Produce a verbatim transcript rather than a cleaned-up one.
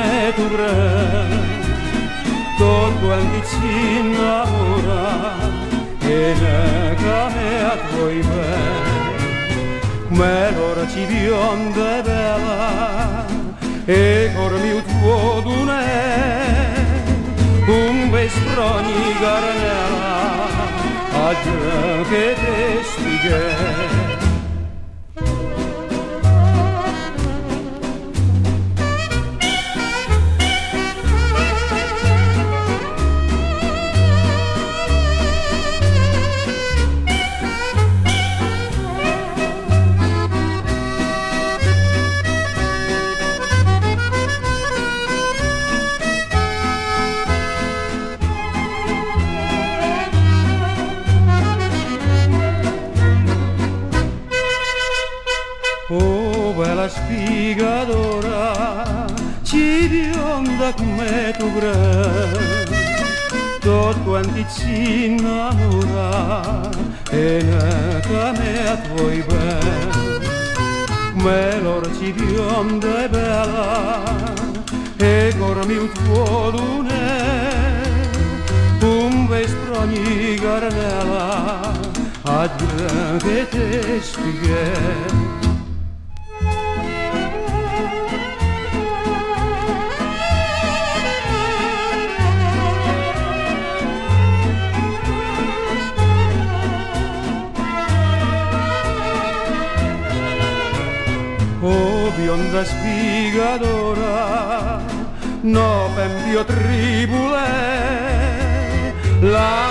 come tu credi, tot quanti ci innamora e ne cane a tuoi be, come l'ora ci bionda e bella e cor mio tuo dunè, un vesproni garnella a Dio che te spieghe. Oh bella spigadora, ci bionda come tu credi, tot quanti ci innamora e ne cane a tuoi be, come l'ora ci bionda e bella e cor mio tuo dunè, un vesproni garnella a Dio che te spieghe. Oh bionda spigadora, no pempio tribule, la